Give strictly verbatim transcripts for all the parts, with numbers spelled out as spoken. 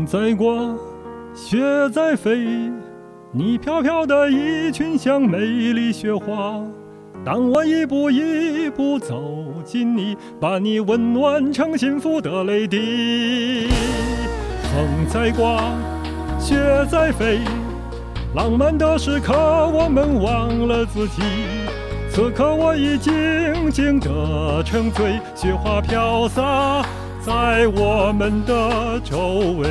风在刮，雪在飞，你飘飘的一群像美丽雪花。当我一步一步走近你，把你温暖成幸福的泪滴。风在刮，雪在飞，浪漫的时刻我们忘了自己。此刻我已静静地沉醉，雪花飘洒在我们的周围。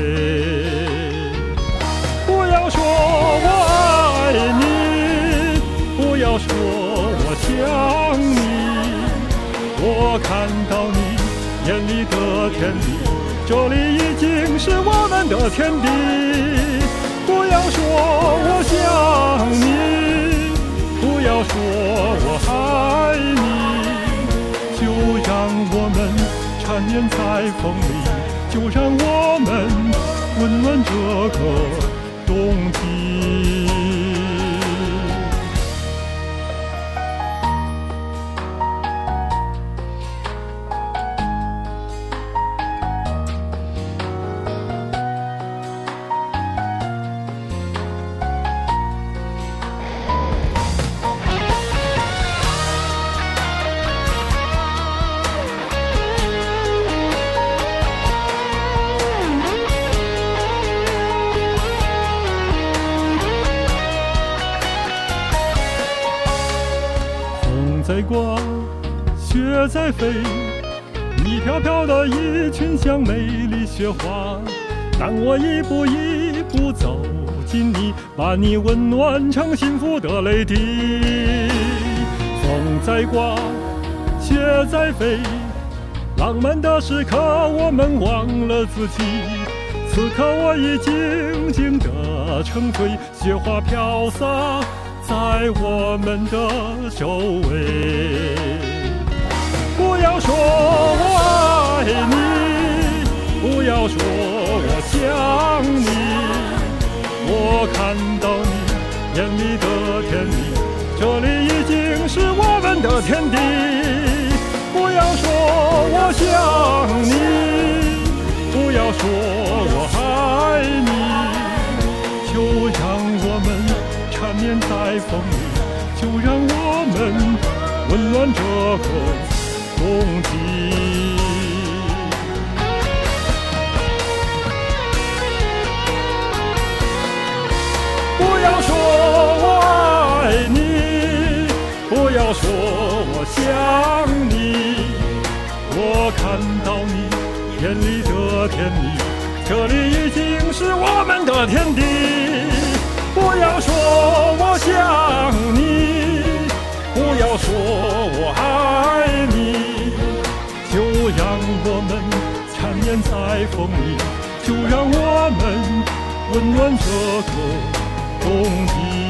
不要说我爱你，不要说我想你，我看到你眼里的天地，这里已经是我们的天地。不要说我想你，不要说我爱你，就让我们缠绵在风里，就让我们温暖这个冬季。在刮，雪在飞，你飘飘的一群像美丽雪花。当我一步一步走近你，把你温暖成幸福的泪滴。风在刮，雪在飞，浪漫的时刻我们忘了自己。此刻我已静静地沉醉，雪花飘洒在我们的周围。不要说我爱你，不要说我想你，我看到你眼里的天地，这里已经是我们的天地。不要说我想你，不要说我爱你，就让我们缠绵在风里，就让我们温暖这个冬季。不要说我爱你，不要说我想你，我看到你眼里的天地，这里已经是我们的天地。不要说我想你，不要说我爱你，就让我们缠绵在风里，就让我们温暖这个冬季。